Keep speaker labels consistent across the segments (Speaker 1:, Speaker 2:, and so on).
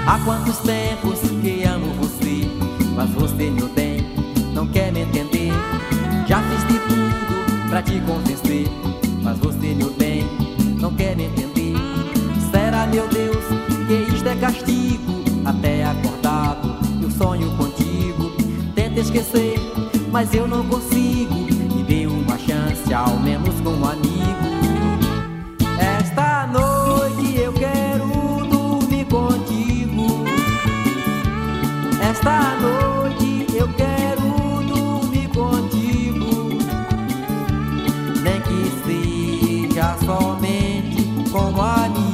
Speaker 1: Há quantos tempos que amo você, mas você, meu bem, não quer me entender. Já fiz de tudo pra te convencer, mas você, meu bem, não quer me entender. Será, meu Deus, que isto é castigo? Até acordado eu sonho contigo. Tento esquecer, mas eu não consigo. Me dê uma chance, ao menos com um amigo. Esta noite eu quero dormir contigo. Esta noite eu quero dormir contigo. Nem que seja somente como amigo.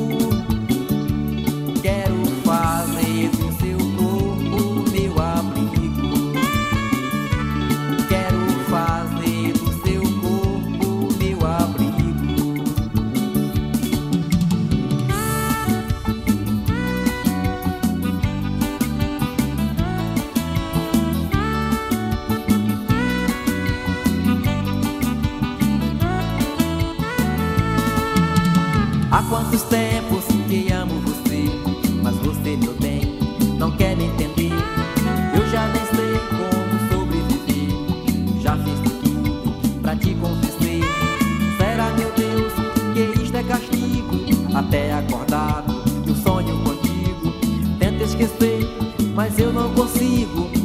Speaker 1: Quero fazer do seu corpo meu abrigo. Quero fazer do seu corpo meu abrigo. Há quantos tempos que amo você, mas você, meu bem, não quer me entender. Eu já nem sei como sobreviver. Já fiz de tudo pra te convencer. Será, meu Deus, que isto é castigo? Até acordado eu sonho contigo. Tento esquecer, mas eu não consigo.